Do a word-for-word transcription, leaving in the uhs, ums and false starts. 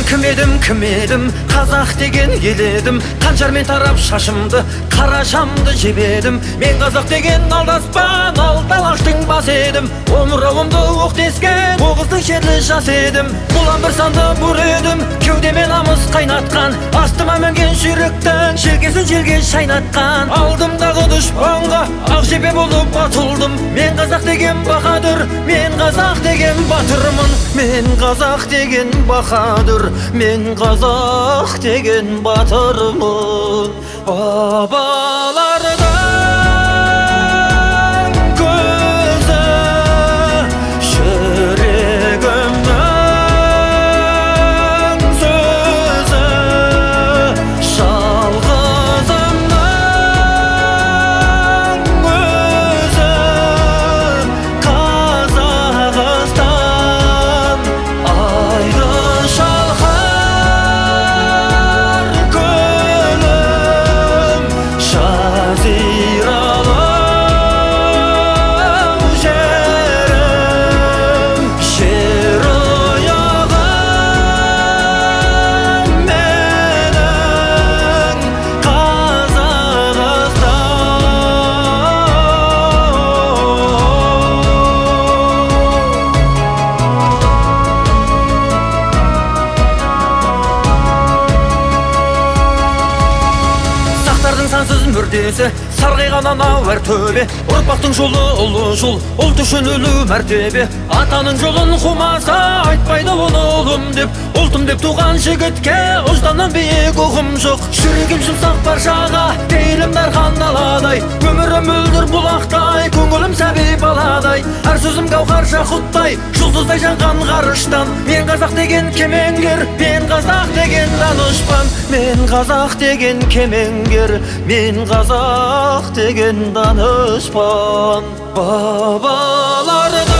Кім едім, кім едім, қазақ деген ел едім. Қанжармен тарап шашымды, қара шамды жебедім. Мен қазақ деген алдаспан, алталаштың бас едім. Омырауымды оқ тескен, оғыздың шерлі жас едім. Бұлан бір санды бұр едім, кеудемен намыс қайнатқан. Астыма мінген жүйріктің, желкесін желге шайнатқан. Алдымдағы дұшпанға ақ жебе болып атылдым. Мен қазақ деген баһадүр, мен қазақ деген батырмын. Мен қазақ деген баһадүр, мен қазақ деген батырмын. Бабалардың көзі жүрегімнің сөзі, жалғызымның өзі Қазақстан. Айды шалқар көлім, жазиралым жерім, жер ұяғым менің Сақтардың сансыз мүрдесі, сарғайған анау әр төбе. Ұрпақтың жолы ұлы жол, ұлт үшін өлу мәртебе. Атаның жолын қумаса, айтпайды оны ұлым деп. Ұлтым деп туған жігітке ұжданнан биік ұғым жоқ. Жүрегім жұмсақ паршаға, пейілім дархан аладай. Өмірім мөлдір бұлақтай, көңілім сәби баладай. Әр сөзім гауһар жақұттай, жұлдыздай жанған ғарыштан. Мен қазақ деген кемеңгер, мен қазақ деген данышпан. Мен қазақ деген кемеңгер, мен қазақ деген данышпан. Бабалардың